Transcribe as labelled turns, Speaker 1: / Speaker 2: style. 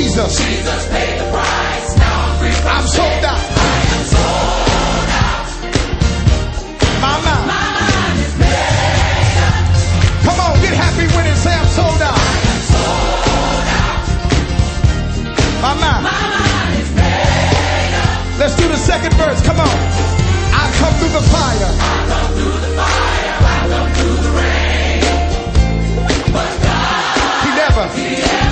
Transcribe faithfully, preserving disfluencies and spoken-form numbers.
Speaker 1: Jesus.
Speaker 2: Jesus paid the price. Now I'm free from
Speaker 1: I'm
Speaker 2: sin.
Speaker 1: sold out.
Speaker 2: I am sold out.
Speaker 1: My mind.
Speaker 2: My mind is made up.
Speaker 1: Come on, get happy with it. Say I'm sold out.
Speaker 2: I am sold out.
Speaker 1: My mind.
Speaker 2: My mind is made up.
Speaker 1: Let's do the second verse. Come on. I come through the fire.
Speaker 2: I come through the fire. I come through the rain. But God,
Speaker 1: He never.
Speaker 2: He never